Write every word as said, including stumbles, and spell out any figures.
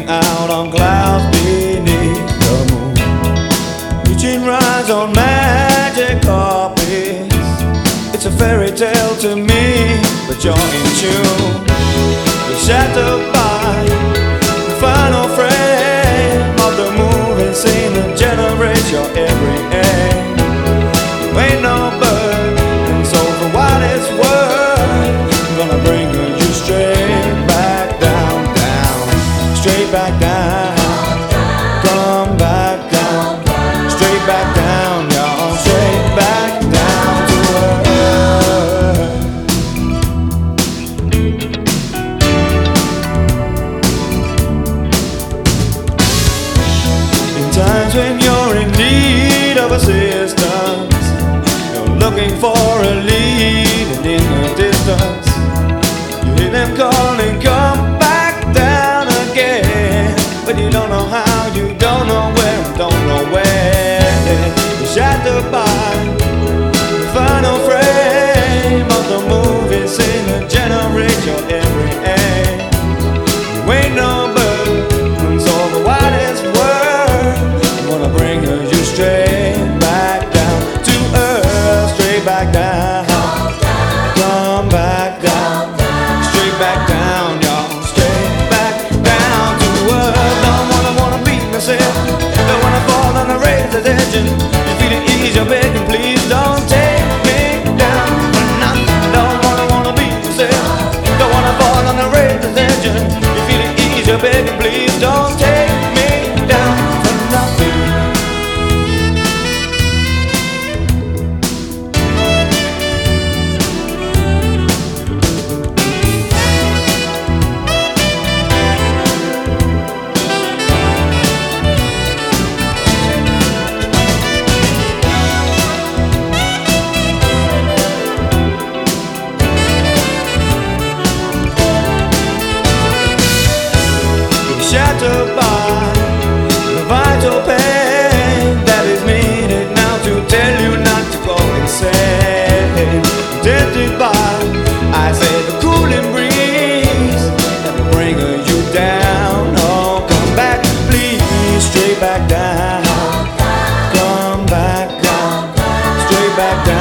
Walking out on clouds beneath the moon, reaching rides on magic carpets. It's a fairy tale to me, but you're in tune. You're shattered by the final frame of the moving scene that generates your every aim. You ain't no bird, and so for what it's worth, I'm gonna bring you straight back down, down, straight back down. Come back down, straight back down, y'all, straight back down to earth. In times when you're in need of assistance, you're looking for a lead, and in the distance you hear them calling, come back down again. But you don't know how, you don't know where, and don't know when. You're shattered by the final frame of the movie scene that generates your every aim. You ain't no bird, and so for what it's worth, I'm gonna bring you straight back down to earth, straight back down. Come back down, straight back down, y'all, straight back down to earth. Don't wanna, wanna beat myself, don't wanna fall on the razor's edge, and you feel it ease, you're begging, please don't take me down for nothing. Don't wanna, wanna beat myself, don't wanna fall on the razor's edge, and you feel it ease, you're begging, please don't take me down for nothing. Shattered by the vital pain that is needed now to tell you not to go insane. Tempted by, I say, the cooling breeze that will bring you down. Oh, come back, please, straight back down. Come back down, straight back down.